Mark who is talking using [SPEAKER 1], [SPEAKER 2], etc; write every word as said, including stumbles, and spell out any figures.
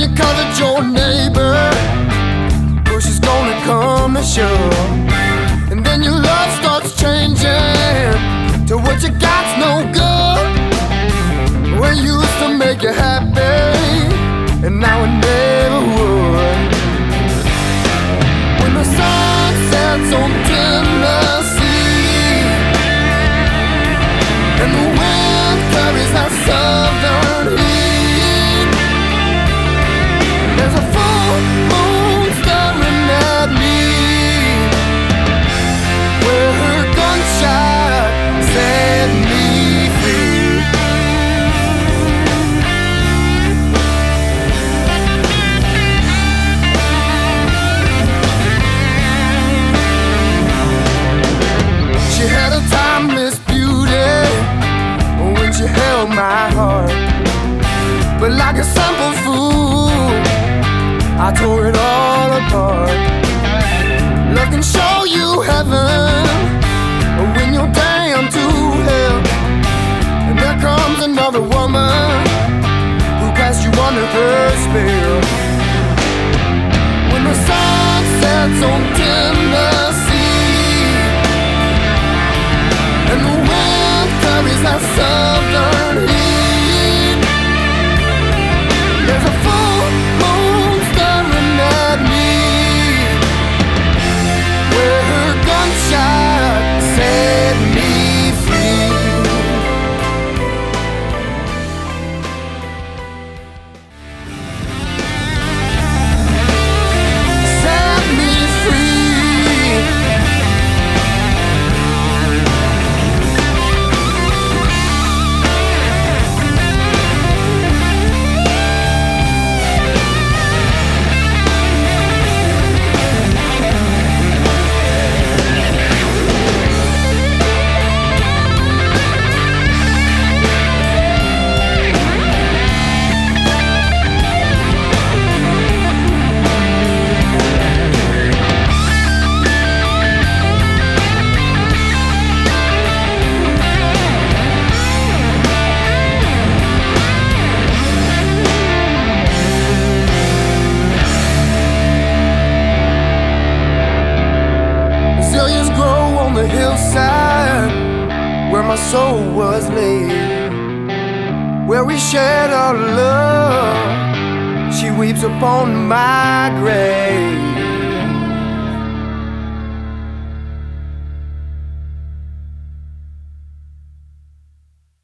[SPEAKER 1] you covered your neighbor, push is gonna come to shove. And then your love starts changing to what you got's no good. What used to make you happy, and now it never would. When the sun sets on Tennessee, and the wind carries that southern heat, there's a full moon staring at me, where her gunshot set me free. She had a timeless beauty when she held my heart, but like a simple fool, I tore it all apart. Love can show you heaven when you're damned to hell. And there comes another woman who casts you under her spell. When the sun sets on Tennessee, and the wind carries that southern heat, there's a full moon staring at me, where her gunshot set me free. Set me free. Azaleas grow on the hillside where my soul was laid, where we shared our love. She weeps upon my grave.